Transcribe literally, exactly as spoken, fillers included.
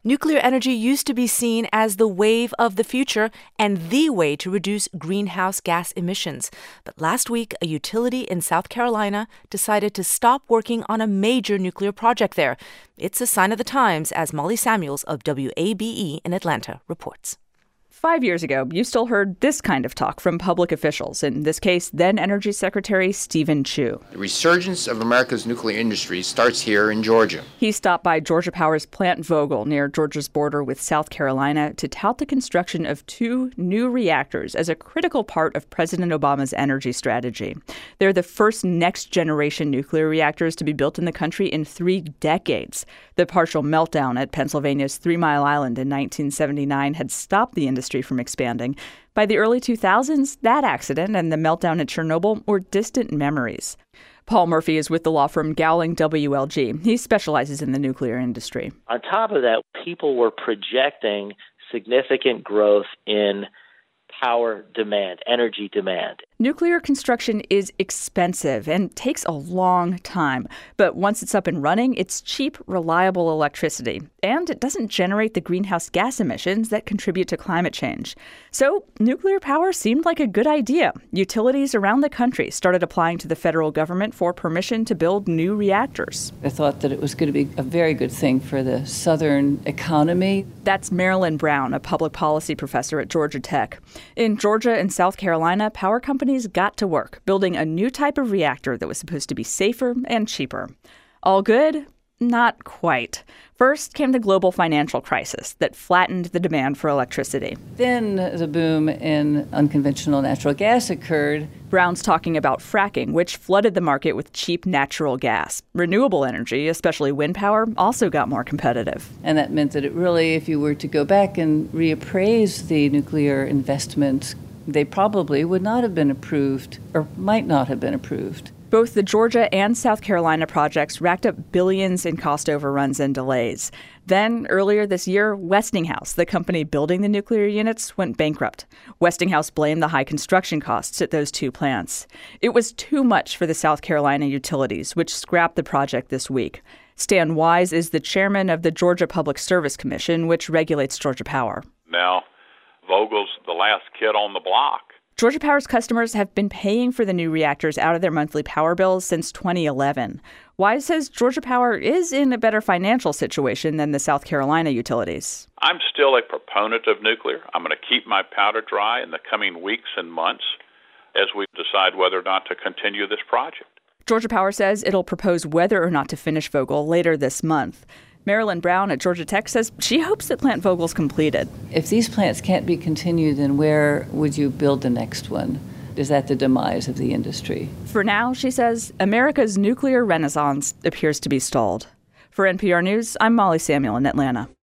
Nuclear energy used to be seen as the wave of the future and the way to reduce greenhouse gas emissions. But last week, a utility in South Carolina decided to stop working on a major nuclear project there. It's a sign of the times, as Molly Samuels of W A B E in Atlanta reports. Five years ago, you still heard this kind of talk from public officials, in this case, then Energy Secretary Steven Chu. The resurgence of America's nuclear industry starts here in Georgia. He stopped by Georgia Power's Plant Vogtle near Georgia's border with South Carolina to tout the construction of two new reactors as a critical part of President Obama's energy strategy. They're the first next-generation nuclear reactors to be built in the country in three decades. The partial meltdown at Pennsylvania's Three Mile Island in nineteen seventy-nine had stopped the industry from expanding. By the early two thousands, that accident and the meltdown at Chernobyl were distant memories. Paul Murphy is with the law firm Gowling W L G. He specializes in the nuclear industry. On top of that, people were projecting significant growth in power demand, energy demand. Nuclear construction is expensive and takes a long time. But once it's up and running, it's cheap, reliable electricity. And it doesn't generate the greenhouse gas emissions that contribute to climate change. So nuclear power seemed like a good idea. Utilities around the country started applying to the federal government for permission to build new reactors. I thought that it was going to be a very good thing for the southern economy. That's Marilyn Brown, a public policy professor at Georgia Tech. In Georgia and South Carolina, power companies got to work building a new type of reactor that was supposed to be safer and cheaper. All good? Not quite. First came the global financial crisis that flattened the demand for electricity. Then the boom in unconventional natural gas occurred. Brown's talking about fracking, which flooded the market with cheap natural gas. Renewable energy, especially wind power, also got more competitive. And that meant that it really, if you were to go back and reappraise the nuclear investments, they probably would not have been approved or might not have been approved. Both the Georgia and South Carolina projects racked up billions in cost overruns and delays. Then, earlier this year, Westinghouse, the company building the nuclear units, went bankrupt. Westinghouse blamed the high construction costs at those two plants. It was too much for the South Carolina utilities, which scrapped the project this week. Stan Wise is the chairman of the Georgia Public Service Commission, which regulates Georgia Power. Now, Vogtle's the last kid on the block. Georgia Power's customers have been paying for the new reactors out of their monthly power bills since twenty eleven. Wise says Georgia Power is in a better financial situation than the South Carolina utilities. I'm still a proponent of nuclear. I'm going to keep my powder dry in the coming weeks and months as we decide whether or not to continue this project. Georgia Power says it'll propose whether or not to finish Vogtle later this month. Marilyn Brown at Georgia Tech says she hopes that Plant Vogtle's completed. If these plants can't be continued, then where would you build the next one? Is that the demise of the industry? For now, she says, America's nuclear renaissance appears to be stalled. For N P R News, I'm Molly Samuel in Atlanta.